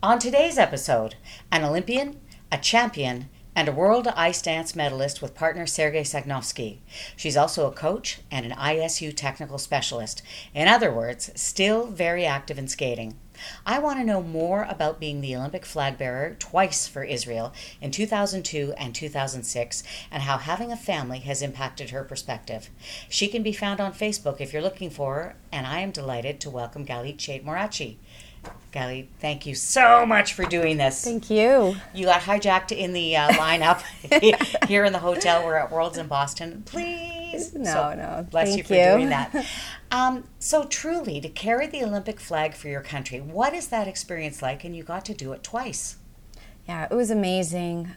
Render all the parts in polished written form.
On today's episode, an Olympian, a champion, and a world ice dance medalist with partner Sergei Sagnovsky. She's also a coach and an ISU technical specialist. In other words, still very active in skating. I want to know more about being the Olympic flag bearer twice for Israel in 2002 and 2006 and how having a family has impacted her perspective. She can be found on Facebook if you're looking for her, and I am delighted to welcome Galit Shade-Morachi. Galit, thank you so much for doing this. Thank you. You got hijacked in the lineup here in the hotel. We're at Worlds in Boston. Please. No. Bless Thank you for doing that. So truly, to carry the Olympic flag for your country, what is that experience like? And you got to do it twice. Yeah, it was amazing.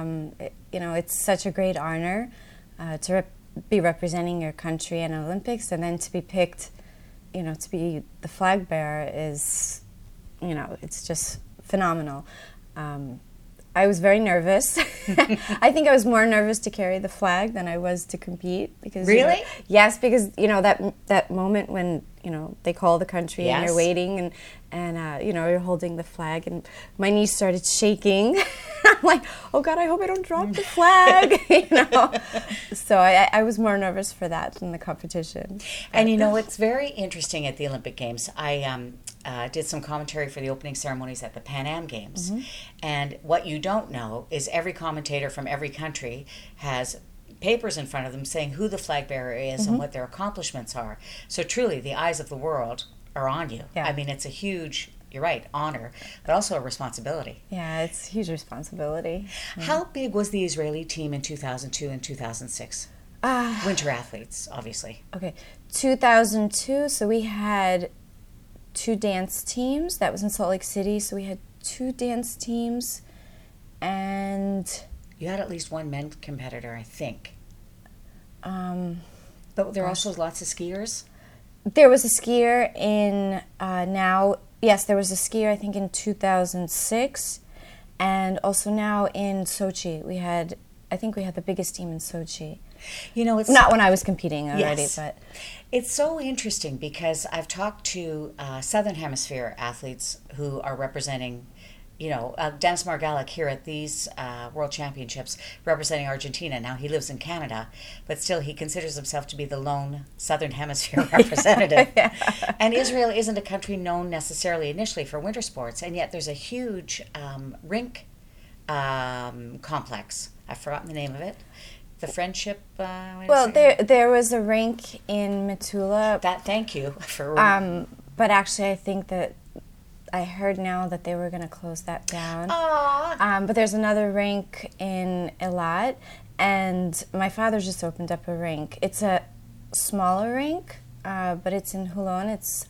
It's such a great honor to be representing your country in Olympics, and then to be picked, to be the flag bearer is, it's just phenomenal. I was very nervous. I think I was more nervous to carry the flag than I was to compete. Because really? Yes, because that moment when they call the country and you're waiting and you're holding the flag and my knees started shaking. I'm like, oh God, I hope I don't drop the flag. So I was more nervous for that than the competition. And it's very interesting at the Olympic Games. I did some commentary for the opening ceremonies at the Pan Am Games. Mm-hmm. And what you don't know is every commentator from every country has papers in front of them saying who the flag bearer is and what their accomplishments are. So truly, the eyes of the world are on you. Yeah. I mean, it's a huge, you're right, honor, but also a responsibility. Yeah, it's a huge responsibility. How big was the Israeli team in 2002 and 2006? Winter athletes, obviously. Okay, 2002, so we had 2 dance teams. That was in Salt Lake City, so we had 2 dance teams, and you had at least one men's competitor, I think. But there are also lots of skiers. There was a skier in there was a skier I think in 2006, and also now in Sochi we had the biggest team in Sochi. It's not when I was competing already, yes. But it's so interesting because I've talked to Southern Hemisphere athletes who are representing, Dennis Margalek here at these World Championships representing Argentina. Now he lives in Canada, but still he considers himself to be the lone Southern Hemisphere representative. Yeah. And Israel isn't a country known necessarily initially for winter sports, and yet there's a huge rink complex. I've forgotten the name of it. The Friendship. There was a rink in Metula. Thank you for. But actually, I think that I heard now that they were going to close that down. But there's another rink in Eilat, and my father just opened up a rink. It's a smaller rink, but it's in Holon. It's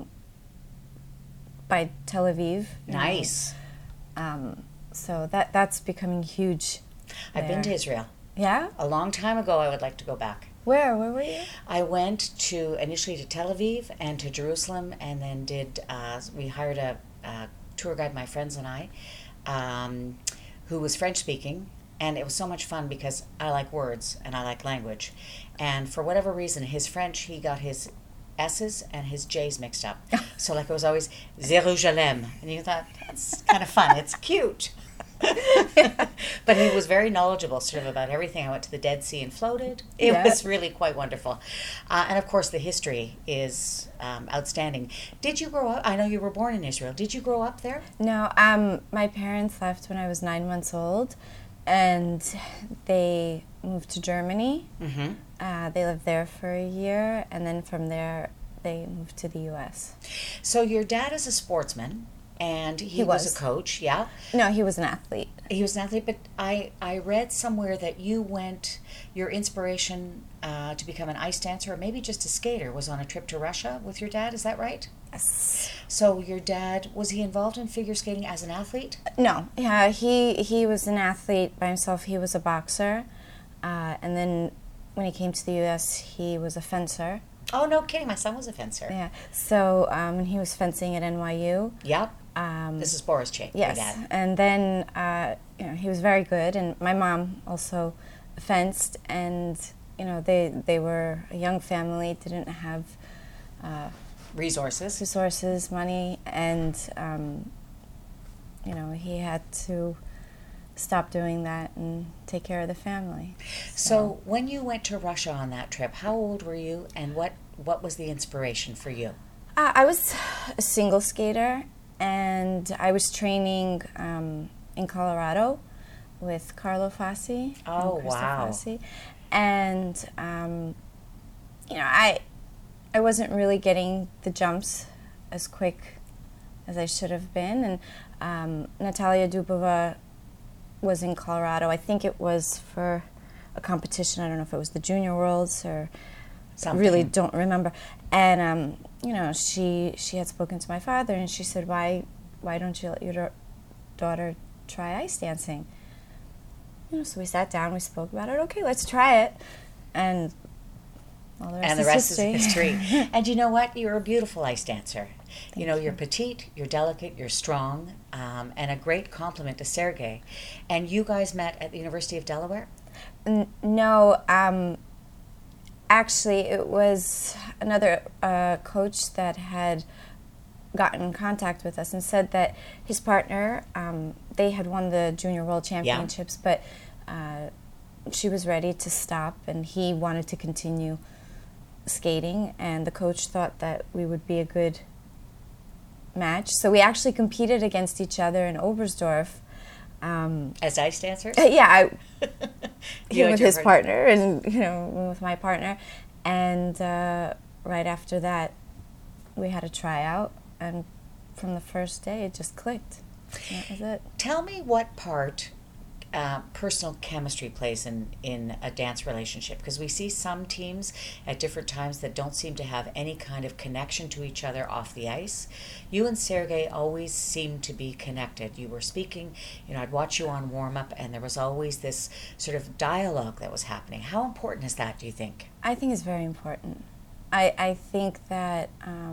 by Tel Aviv. Nice. So that's becoming huge. I've been to Israel. Yeah? A long time ago. I would like to go back. Where were you? I went initially to Tel Aviv and to Jerusalem, and then we hired a tour guide, my friends and I, who was French speaking, and it was so much fun because I like words and I like language. And for whatever reason, his French, he got his S's and his J's mixed up. So it was always Jerusalem, and you thought, that's kind of fun, it's cute. But he was very knowledgeable sort of about everything. I went to the Dead Sea and floated. It was really quite wonderful. And of course the history is outstanding. Did you grow up, I know you were born in Israel, did you grow up there? No, my parents left when I was 9 months old, and they moved to Germany. Mm-hmm. They lived there for a year, and then from there they moved to the U.S. So your dad is a sportsman. And he was a coach, yeah? No, he was an athlete. He was an athlete, but I read somewhere that your inspiration to become an ice dancer or maybe just a skater was on a trip to Russia with your dad, is that right? Yes. So your dad, was he involved in figure skating as an athlete? No, yeah, he was an athlete by himself. He was a boxer, and then when he came to the U.S., he was a fencer. Oh, no kidding, my son was a fencer. Yeah, so when he was fencing at NYU. Yep. This is Boris Chang. Yes, and then he was very good, and my mom also fenced, and they were a young family, didn't have resources, money, and he had to stop doing that and take care of the family. So when you went to Russia on that trip, how old were you, and what was the inspiration for you? I was a single skater, and I was training in Colorado with Carlo Fassi. Oh, and Krista wow. Fassi. And, I wasn't really getting the jumps as quick as I should have been. And Natalia Dubova was in Colorado. I think it was for a competition. I don't know if it was the Junior Worlds or Something. really don't remember. And she had spoken to my father, and she said, "Why don't you let your daughter try ice dancing?" So we sat down, we spoke about it. Okay, let's try it, and all the rest is history. And you know what? You're a beautiful ice dancer. You're petite, you're delicate, you're strong, and a great compliment to Sergey. And you guys met at the University of Delaware? No, actually, it was another coach that had gotten in contact with us and said that his partner, they had won the Junior World Championships, but she was ready to stop, and he wanted to continue skating, and the coach thought that we would be a good match. So we actually competed against each other in Oberstdorf. As ice dancers? Yeah, You him and with your his partner, and me with my partner. And right after that, we had a tryout, and from the first day, it just clicked. And that was it. Tell me what part personal chemistry plays in a dance relationship, because we see some teams at different times that don't seem to have any kind of connection to each other off the ice. You and Sergey always seem to be connected. You were speaking, I'd watch you on warm-up, and there was always this sort of dialogue that was happening. How important is that, do you think? I think it's very important. I think that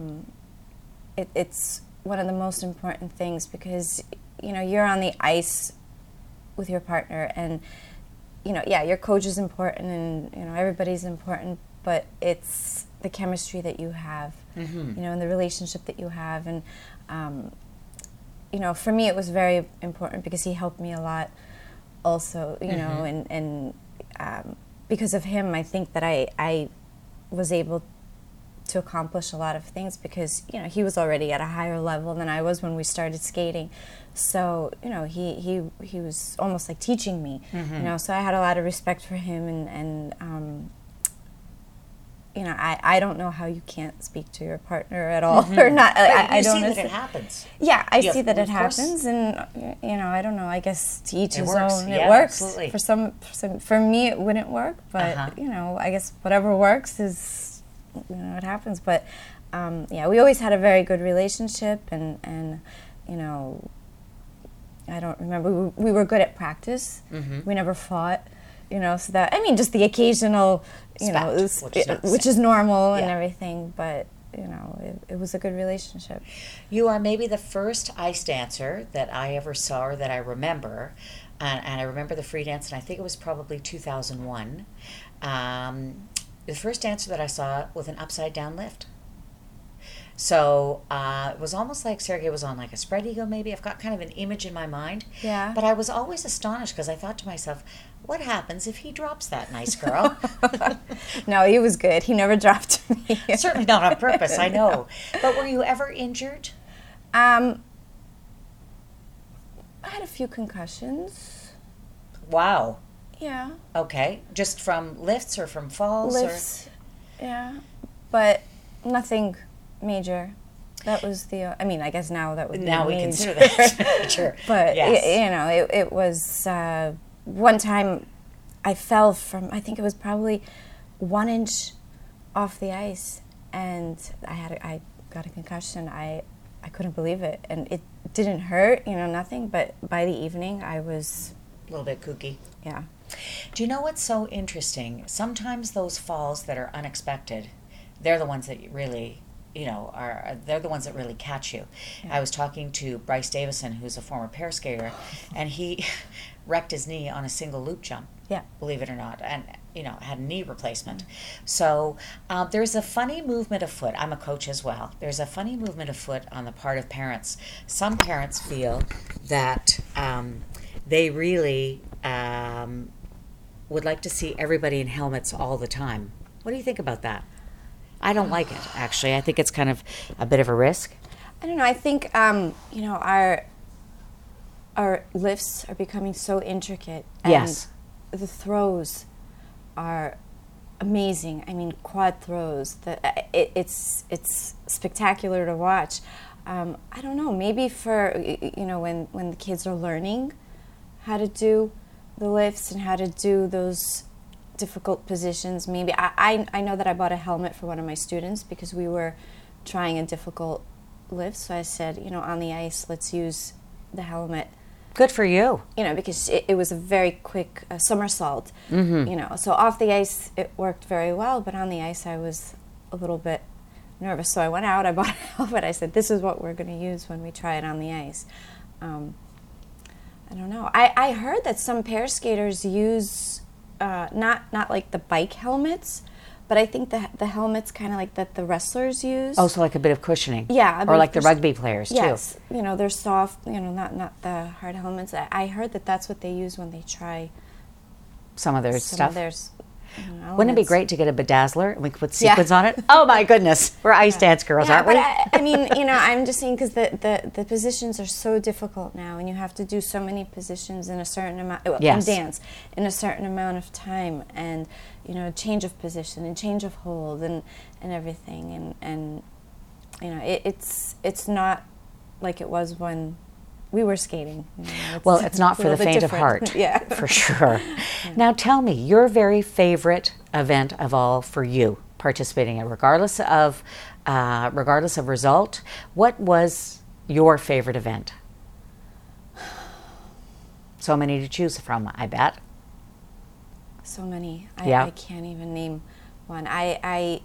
it's one of the most important things, because you're on the ice with your partner, and your coach is important, and everybody's important, but it's the chemistry that you have, and the relationship that you have. And for me, it was very important because he helped me a lot also, and because of him, I think that I was able to accomplish a lot of things, because he was already at a higher level than I was when we started skating. So he was almost like teaching me. So I had a lot of respect for him, and I don't know how you can't speak to your partner at all or not. I don't see that it happens. Yeah, I see that it happens, and I don't know. I guess to each his own. It works. Absolutely. For some, for me, it wouldn't work, but I guess whatever works is. It happens, but we always had a very good relationship, and I don't remember, we were good at practice. We never fought, so that, just the occasional, Spat, which is normal and everything, but it was a good relationship. You are maybe the first ice dancer that I ever saw, or that I remember, and I remember the free dance, and I think it was probably 2001. The first dancer that I saw with an upside-down lift. So it was almost like Sergey was on like a spread eagle, maybe. I've got kind of an image in my mind. Yeah. But I was always astonished, because I thought to myself, what happens if he drops that nice girl? No, he was good. He never dropped me. Certainly not on purpose, I know. But were you ever injured? I had a few concussions. Wow. Yeah. Okay. Just from lifts or from falls? Lifts, yeah. But nothing major. That was the, I guess now that would be Now we major. consider that major. But, yes. it was, one time I fell from, I think it was probably 1 inch off the ice, and I got a concussion. I couldn't believe it, and it didn't hurt, nothing, but by the evening I was... A little bit kooky. Yeah. Do you know what's so interesting? Sometimes those falls that are unexpected, they're the ones that really, they're the ones that really catch you. Yeah. I was talking to Bryce Davison, who's a former pair skater, and he wrecked his knee on a single loop jump. Yeah. Believe it or not, and had a knee replacement. So there's a funny movement afoot. I'm a coach as well. There's a funny movement afoot on the part of parents. Some parents feel that they really would like to see everybody in helmets all the time. What do you think about that? I don't like it, actually. I think it's kind of a bit of a risk. I don't know. I think our lifts are becoming so intricate. And Yes. the throws are amazing. I mean, quad throws. It's spectacular to watch. I don't know. Maybe for when the kids are learning how to do the lifts and how to do those difficult positions. Maybe I know that I bought a helmet for one of my students because we were trying a difficult lift. So I said, on the ice, let's use the helmet. Good for you. Because it was a very quick somersault. So off the ice it worked very well, but on the ice I was a little bit nervous. So I went out, I bought a helmet. I said, this is what we're going to use when we try it on the ice. I don't know. I heard that some pair skaters use not like the bike helmets, but I think the helmets kind of like that the wrestlers use. Oh, so like a bit of cushioning. Yeah. Or like the rugby players, yes, too. Yes. They're soft, not the hard helmets. I heard that that's what they use when they try some of their stuff. Wouldn't it be Elements. great to get a bedazzler and we could put sequins on it? Oh my goodness, we're ice dance girls, aren't we? I mean, I'm just saying because the positions are so difficult now, and you have to do so many positions in a certain amount, Yes. and dance in a certain amount of time, and change of position and change of hold and everything, and it's not like it was when we were skating. Well, it's not for the faint of heart, yeah, for sure. Now tell me, your very favorite event of all for you, participating in, regardless of result, what was your favorite event? So many to choose from, I bet. So many. Yeah. I can't even name one. I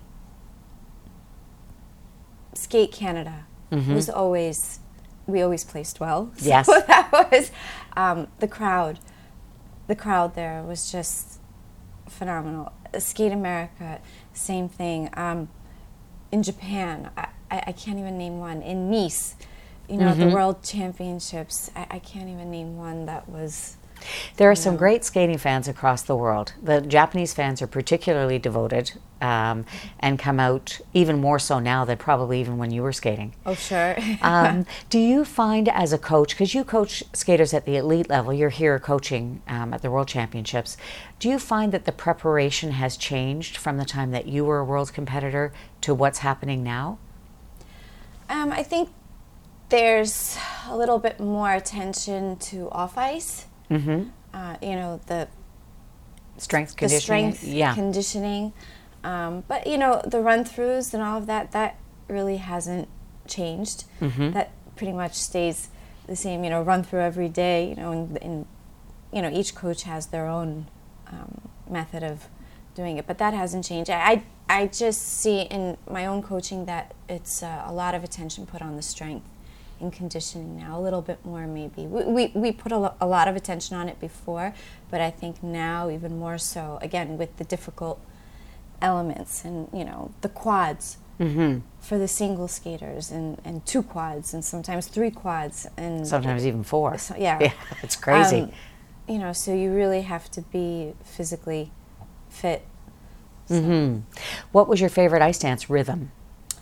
Skate Canada was always, we always placed well. So Yes. that was the crowd. The crowd there was just phenomenal. Skate America, same thing. In Japan, I can't even name one. In Nice, the World Championships, I can't even name one that was. There are some great skating fans across the world. The Japanese fans are particularly devoted and come out even more so now than probably even when you were skating. Oh, sure. Do you find as a coach, because you coach skaters at the elite level, you're here coaching at the World Championships, do you find that the preparation has changed from the time that you were a world competitor to what's happening now? I think there's a little bit more attention to off ice. The Strength conditioning. Conditioning. But the run-throughs and all of that really hasn't changed. That pretty much stays the same. Run through every day. And each coach has their own method of doing it, but that hasn't changed. I just see in my own coaching that it's a lot of attention put on the strength in conditioning now, a little bit more maybe. We put a lot of attention on it before, but I think now even more so, again, with the difficult elements and, the quads for the single skaters and 2 quads and sometimes 3 quads. And sometimes even 4. So, yeah. It's crazy. So you really have to be physically fit. So. What was your favorite ice dance rhythm?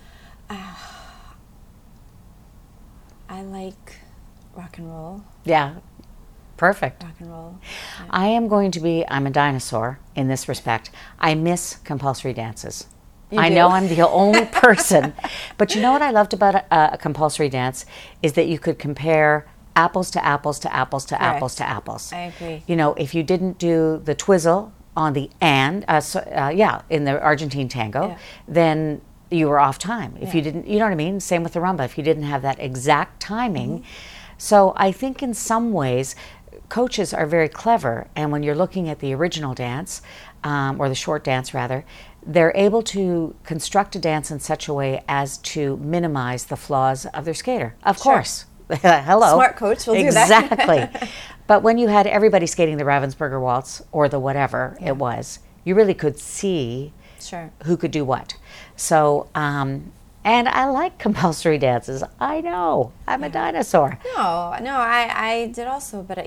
I like rock and roll. Yeah, perfect. Rock and roll. Yeah. I'm a dinosaur in this respect. I miss compulsory dances. You I do? know I'm the only person, but you know what I loved about a compulsory dance is that you could compare apples to apples to apples to Correct. apples to apples. I agree. If you didn't do the twizzle on the in the Argentine tango, then you were off time. If you didn't, you know what I mean? Same with the rumba. If you didn't have that exact timing. So I think in some ways, coaches are very clever. And when you're looking at the original dance, or the short dance rather, they're able to construct a dance in such a way as to minimize the flaws of their skater. Of course. Hello. Smart coach will do that. Exactly. But when you had everybody skating the Ravensburger waltz or the whatever it was, you really could see Sure. who could do what. So And I like compulsory dances. I know. I'm a dinosaur. No, I did also, but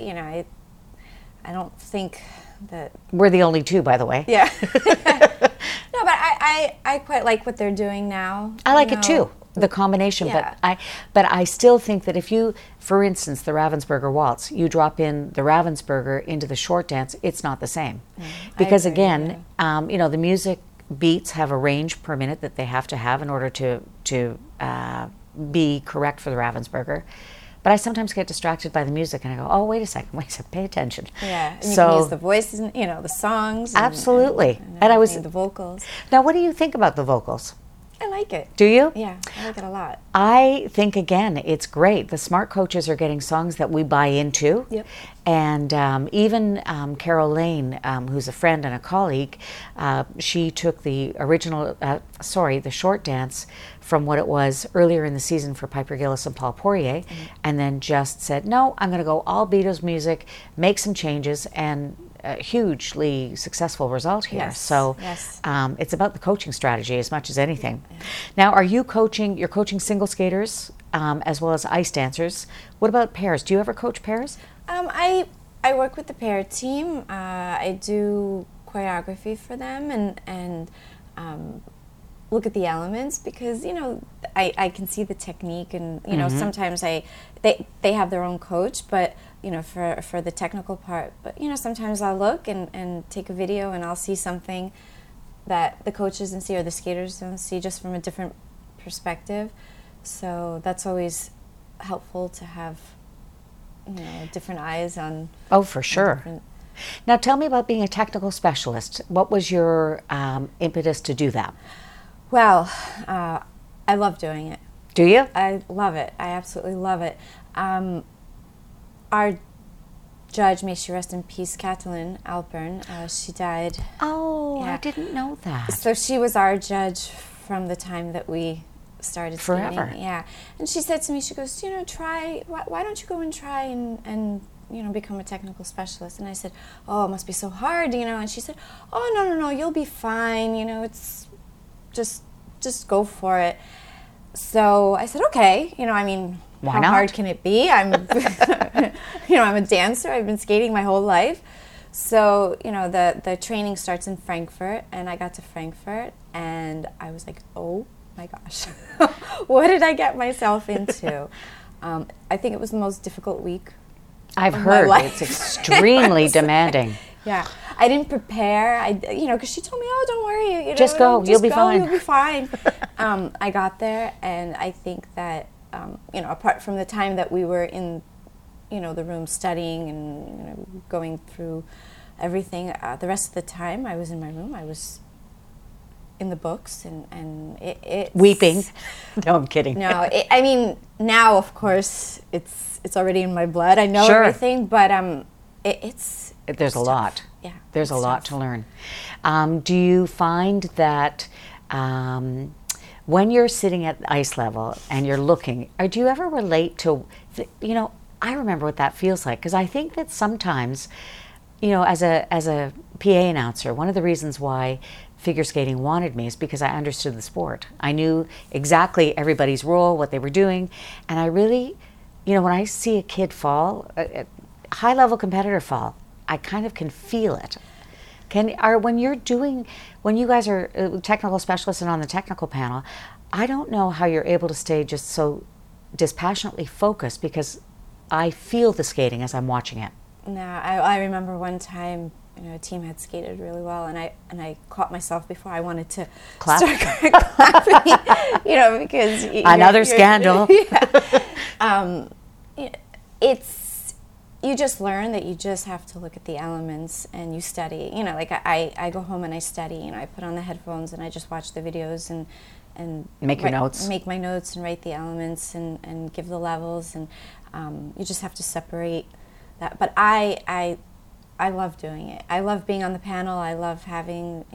I don't think that. We're the only two, by the way. Yeah. No, but I quite like what they're doing now. I like it too, the combination. Yeah. But I still think that if you, for instance, the Ravensburger waltz, you drop in the Ravensburger into the short dance, it's not the same, because agree, again, the music beats have a range per minute that they have to have in order to be correct for the Ravensburger. But I sometimes get distracted by the music, and I go, "Oh, wait a second, pay attention." Yeah, and so you can use the voices, the songs. Absolutely. And I was the vocals. Now, what do you think about the vocals? I like it. Do you? Yeah, I like it a lot. I think, again, it's great. The smart coaches are getting songs that we buy into. Yep. And even Carol Lane, who's a friend and a colleague, she took the the short dance from what it was earlier in the season for Piper Gillis and Paul Poirier, and then just said, no, I'm going to go all Beatles music, make some changes, and a hugely successful result here. Yes, So yes. It's about the coaching strategy as much as anything. Yeah. Now, you're coaching single skaters as well as ice dancers. What about pairs? Do you ever coach pairs? I work with the pair team. I do choreography for them and look at the elements because I can see the technique and sometimes they have their own coach, but for the technical part, but sometimes I'll look and take a video and I'll see something that the coaches don't see or the skaters don't see just from a different perspective. So that's always helpful to have different eyes on. Oh, for sure. Now tell me about being a technical specialist. What was your impetus to do that? Well, I love doing it. Do you? I love it. I absolutely love it. Our judge, may she rest in peace, Kathleen Alpern, she died. Oh, Yeah. I didn't know that. So she was our judge from the time that we started Forever. skating. Yeah. And she said to me, she goes, try, why don't you go and try and become a technical specialist? And I said, oh, it must be so hard, And she said, oh, no, you'll be fine. It's just go for it. So I said, okay. Why how not? hard can it be? I'm, I'm a dancer. I've been skating my whole life. So, the training starts in Frankfurt, and I got to Frankfurt, and I was like, oh my gosh, what did I get myself into? I think it was the most difficult week. I've of heard my life. it's extremely demanding. Yeah, I didn't prepare. Because she told me, "Oh, don't worry, Just go. You'll be fine." You'll be fine. I got there, and I think that apart from the time that we were in, the room studying and going through everything, the rest of the time I was in my room. I was in the books, and it's Weeping. No, I'm kidding. No, now of course it's already in my blood. I know Sure. everything, but There's a lot. Yeah, There's a it's lot tough. to learn. Do you find that when you're sitting at ice level and you're looking, or do you ever relate to, I remember what that feels like, because I think that sometimes, as a PA announcer, one of the reasons why figure skating wanted me is because I understood the sport. I knew exactly everybody's role, what they were doing, and I really, when I see a kid fall, a high-level competitor fall, I kind of can feel it. When you guys are technical specialists and on the technical panel, I don't know how you're able to stay just so dispassionately focused, because I feel the skating as I'm watching it. No, I remember one time, a team had skated really well, and I caught myself before I wanted to Clap. start clapping, because Another scandal. You just learn that you just have to look at the elements and you study. I go home and I study. I put on the headphones and I just watch the videos and Make your notes. Make my notes and write the elements and give the levels, and you just have to separate that. But I love doing it. I love being on the panel. I love having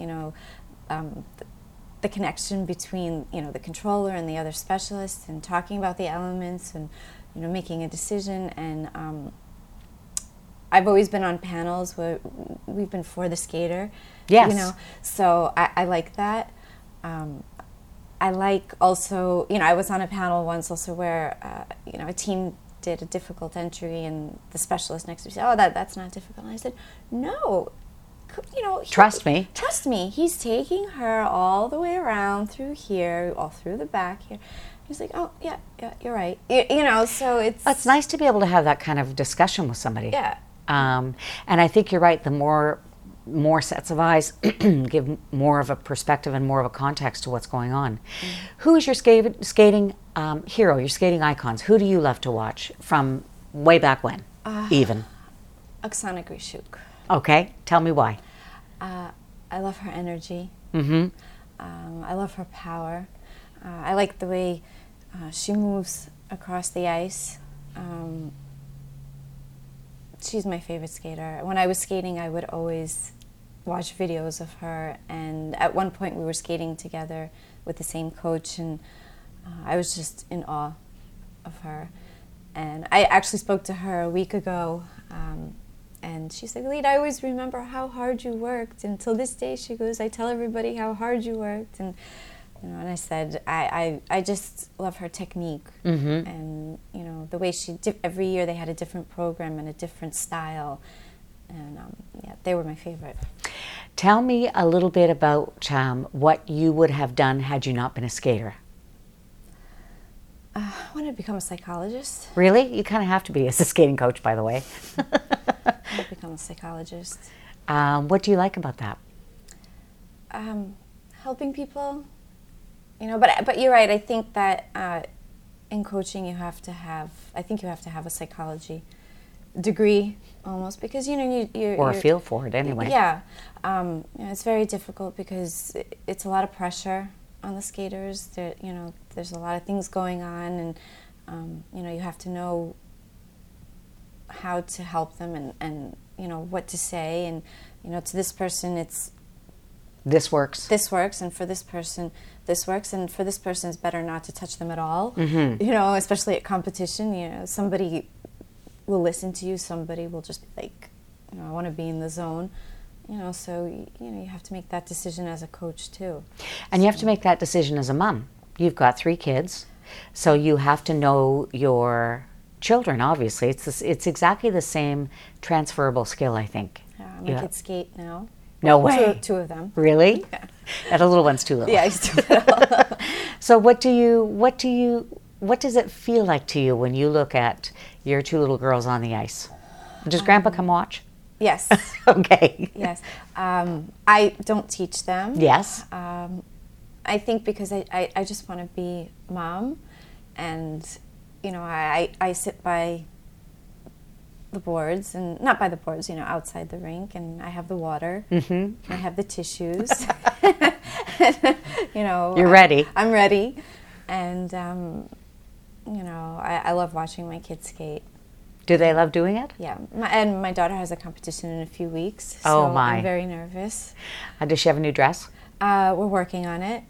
the connection between the controller and the other specialists, and talking about the elements and making a decision. And I've always been on panels where we've been for the skater. Yes. So I like that. I like also, I was on a panel once also where, a team did a difficult entry and the specialist next to me said, oh, that's not difficult. And I said, no, Trust me. Trust me. He's taking her all the way around through here, all through the back here. He's like, oh, yeah, you're right. So It's nice to be able to have that kind of discussion with somebody. Yeah. And I think you're right. The more sets of eyes give more of a perspective and more of a context to what's going on. Who is your skating hero, your skating icons? Who do you love to watch from way back when, even? Oksana Grishuk. Okay, tell me why. I love her energy. Mm-hmm. I love her power. I like the way she moves across the ice. She's my favorite skater. When I was skating, I would always watch videos of her, and at one point we were skating together with the same coach, and I was just in awe of her. And I actually spoke to her a week ago, and she said, Lita, I always remember how hard you worked. And till this day, she goes, I tell everybody how hard you worked. And and I said, I just love her technique. Mm-hmm. And, the way every year they had a different program and a different style. And, they were my favorite. Tell me a little bit about what you would have done had you not been a skater. I wanted to become a psychologist. Really? You kind of have to be as a skating coach, by the way. I want to become a psychologist. What do you like about that? Helping people. But you're right. I think that in coaching you have to have a psychology degree almost, because you're a feel for it anyway. Yeah, it's very difficult because it's a lot of pressure on the skaters. There's a lot of things going on, and you have to know how to help them and what to say, and to this person it's this works, and for this person this works, and for this person it's better not to touch them at all. Mm-hmm. Especially at competition, somebody will listen to you, somebody will just be like, I want to be in the zone. So you have to make that decision as a coach too. And you have to make that decision as a mom. You've got 3 kids, so you have to know your children. Obviously, it's exactly the same transferable skill, I think. My kids skate now. No way. Two of them. Really? Yeah. And the little one's too little. Yeah, he's too little. So what does it feel like to you when you look at your 2 little girls on the ice? Does Grandpa come watch? Yes. Okay. Yes. I don't teach them. Yes. I think because I just want to be mom, and I sit by the boards, and not by the boards, outside the rink, and I have the water, Mm-hmm. and I have the tissues. You're ready. I'm ready, and I love watching my kids skate. Do they love doing it? Yeah, and my daughter has a competition in a few weeks, so Oh my! I'm very nervous. Does she have a new dress? We're working on it.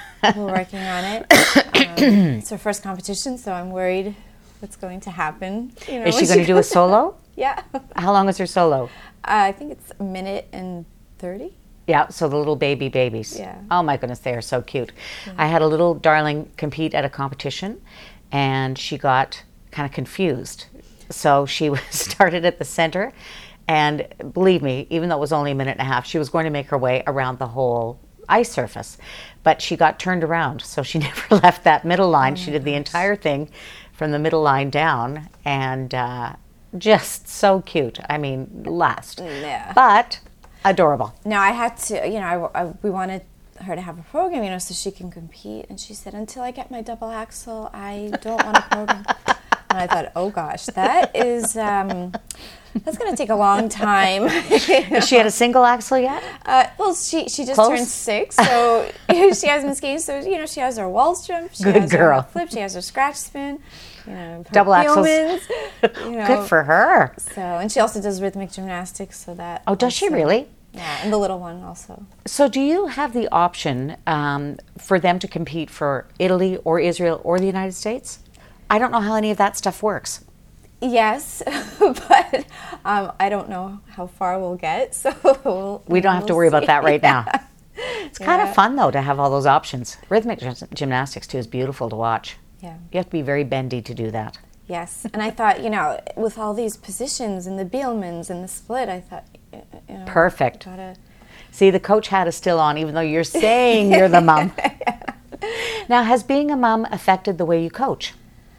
It's her first competition, so I'm worried what's going to happen. Is she going to do a solo? Yeah. How long is her solo? I think it's 1:30. Yeah, so the little babies. Yeah. Oh my goodness, they are so cute. Yeah. I had a little darling compete at a competition, and she got kind of confused. So she started at the center, and believe me, even though it was only a minute and a half, she was going to make her way around the whole ice surface. But she got turned around, so she never left that middle line. She did the entire thing from the middle line down, and just so cute. I mean, last. Yeah. But adorable. No, I had to, we wanted her to have a program, so she can compete. And she said, until I get my double axel, I don't want a program. And I thought, oh gosh, that is, that's going to take a long time. Has she had a single axle yet? Well, she just Close? turned 6, so she hasn't skated. So, she has her Wallstrom, she Good has girl. her flip, she has her scratch spin, her Double axles. Yeomans, Good for her. So, and she also does rhythmic gymnastics, so that. Oh, does she also- really? Yeah, and the little one also. So do you have the option for them to compete for Italy or Israel or the United States? I don't know how any of that stuff works. Yes, but I don't know how far we'll get, so We don't have to worry about that right now. It's kind of fun, though, to have all those options. Rhythmic gymnastics, too, is beautiful to watch. Yeah. You have to be very bendy to do that. Yes, and I thought, with all these positions and the Bielmans and the split, I thought, Perfect. Gotta... See, the coach hat is still on, even though you're saying you're the mom. Now, has being a mom affected the way you coach?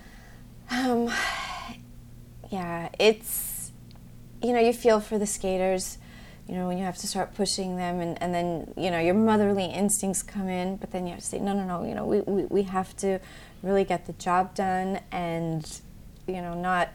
Yeah, it's, you feel for the skaters, when you have to start pushing them, and then, your motherly instincts come in, but then you have to say, no, we have to really get the job done, and, not,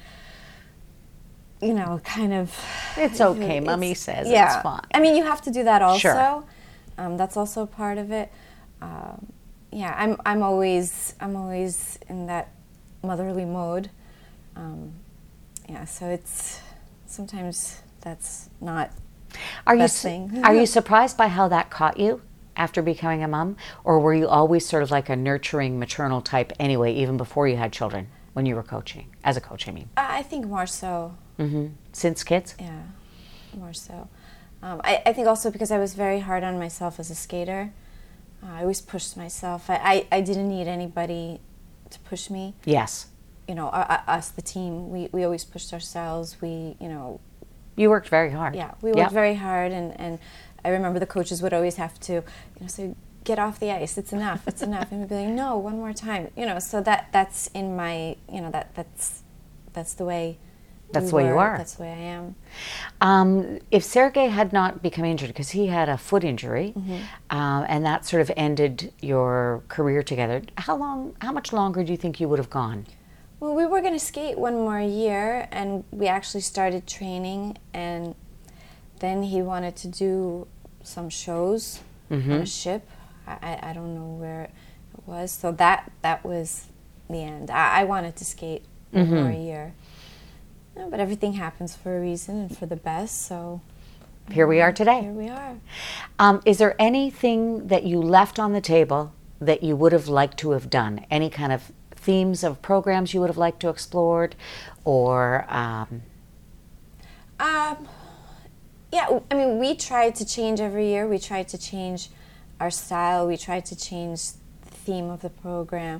kind of... It's okay, Mommy says yeah. it's fine. I mean, you have to do that also. Sure. That's also part of it. Yeah, I'm always in that motherly mode. Yeah, so it's sometimes that's not the best thing. Are you surprised by how that caught you after becoming a mom, or were you always sort of like a nurturing maternal type anyway, even before you had children when you were coaching, as a coach? I mean, I think more so. Since kids? Yeah, more so. I think also because I was very hard on myself as a skater. I always pushed myself. I didn't need anybody to push me. Yes. Us, the team, we always pushed ourselves. You worked very hard. Yeah, we worked very hard, and I remember the coaches would always have to, say, get off the ice. It's enough. It's enough. And we'd be like, no, one more time. So that's in my, that's the way. That's the way you are. That's the way I am. If Sergey had not become injured, because he had a foot injury, and that sort of ended your career together, how much longer do you think you would have gone? Well, we were going to skate one more year, and we actually started training, and then he wanted to do some shows on a ship. I don't know where it was. So that was the end. I wanted to skate one more year. No, but everything happens for a reason and for the best, so... Here we are today. Here we are. Is there anything that you left on the table that you would have liked to have done? Any kind of themes of programs you would have liked to explored, or yeah, I mean, we tried to change every year. We tried to change our style. We tried to change the theme of the program.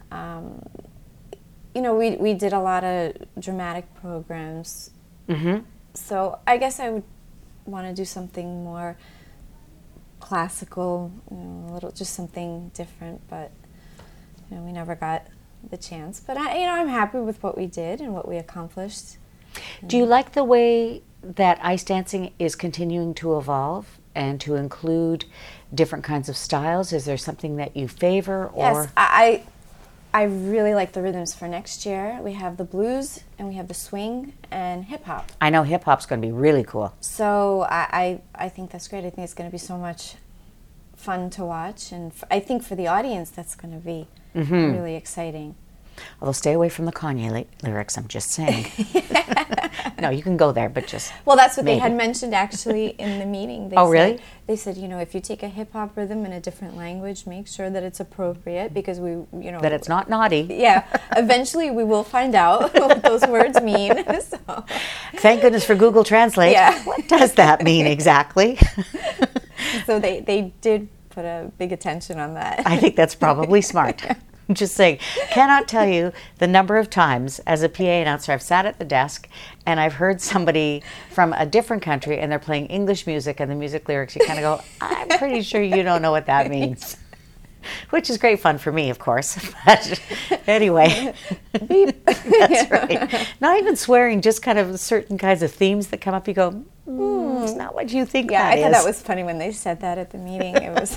We did a lot of dramatic programs. So I guess I would want to do something more classical, just something different, but we never got the chance. But I'm happy with what we did and what we accomplished. Do you like the way that ice dancing is continuing to evolve and to include different kinds of styles? Is there something that you favor? Or? Yes, I really like the rhythms for next year. We have the blues and we have the swing and hip hop. I know hip hop's going to be really cool. So I think that's great. I think it's going to be so much fun to watch, and I think for the audience that's going to be really exciting. Although stay away from the Kanye lyrics, I'm just saying. No, you can go there, but just well, that's what maybe. They had mentioned actually in the meeting. Really? They said, if you take a hip hop rhythm in a different language, make sure that it's appropriate, because that it's not naughty. Yeah, eventually we will find out what those words mean. So. Thank goodness for Google Translate. Yeah. What does that mean exactly? So they did put a big attention on that. I think that's probably smart. I'm just saying, cannot tell you the number of times as a PA announcer I've sat at the desk and I've heard somebody from a different country and they're playing English music, and the music lyrics, you kind of go, I'm pretty sure you don't know what that means. Which is great fun for me, of course. But anyway, that's right. Not even swearing, just kind of certain kinds of themes that come up. You go, it's not what you think that is. Yeah, I thought that was funny when they said that at the meeting. It was.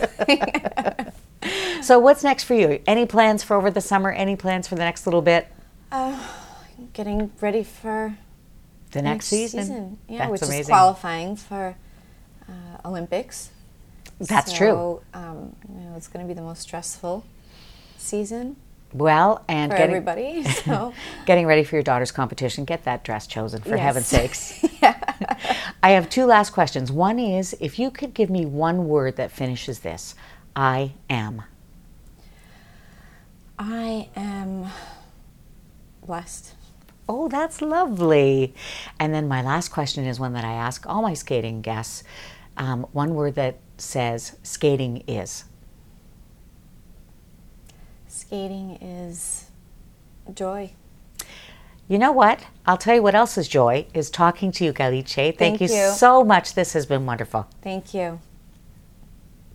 So what's next for you? Any plans for over the summer? Any plans for the next little bit? Getting ready for the next season. Yeah, that's which amazing. Is qualifying for Olympics. That's true. It's going to be the most stressful season. Well, and for everybody. So. Getting ready for your daughter's competition. Get that dress chosen, for heaven's sakes. Yeah. I have two last questions. One is, if you could give me one word that finishes this, I am. I am blessed. Oh, that's lovely. And then my last question is one that I ask all my skating guests. one word that says skating is. Skating is joy. You know what? I'll tell you what else is joy, is talking to you, Galice. Thank you you. so much. This has been wonderful. Thank you.